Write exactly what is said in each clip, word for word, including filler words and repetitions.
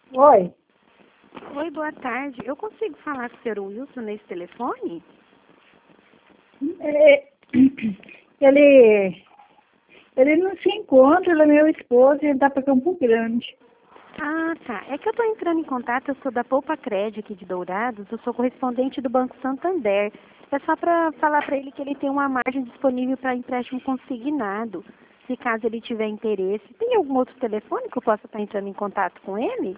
Oi. Oi, boa tarde. Eu consigo falar com o senhor Wilson nesse telefone? É, Ele, ele não se encontra, ele é meu esposo e ele está para Campo Grande. Ah, tá. É que eu estou entrando em contato, eu sou da Poupa Crédito aqui de Dourados, eu sou correspondente do Banco Santander. É só para falar para ele que ele tem uma margem disponível para empréstimo consignado, se caso ele tiver interesse. Tem algum outro telefone que eu possa estar entrando em contato com ele?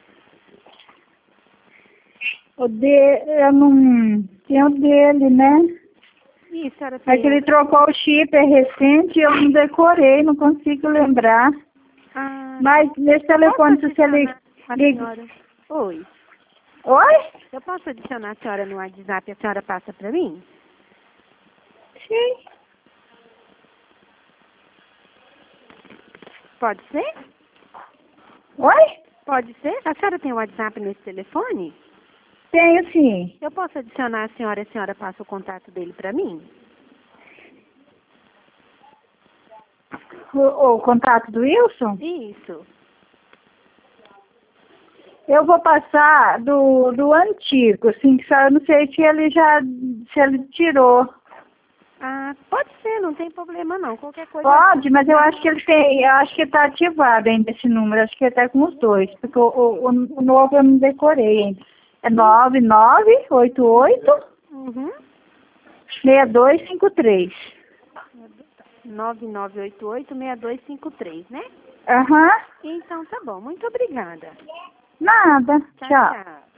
O de, eu não... Tem o dele, né? Isso, senhora É que tem... ele trocou o chip, é recente, eu não decorei, não consigo lembrar. Ah, Mas nesse telefone, posso se você liga... adicionar a liga... senhora? Oi. Oi? Eu posso adicionar a senhora no WhatsApp e a senhora passa para mim? Sim. Pode ser? Oi? Pode ser? A senhora tem o WhatsApp nesse telefone? Tenho sim. Eu posso adicionar a senhora e a senhora passa o contato dele para mim? O, o contato do Wilson? Isso. Eu vou passar do, do antigo, assim, que só eu não sei se ele já, se ele tirou. Ah, pode ser, não tem problema não. Qualquer coisa... Pode, mas eu acho que ele tem, eu acho que está ativado ainda esse número, acho que até com os dois, porque o, o, o novo eu não decorei ainda. É nove nove oito oito Uhum. seis dois cinco três. nove nove oito oito, seis dois cinco três, né? Aham. Então tá bom. Muito obrigada. Nada. Tchau, Tchau. tchau.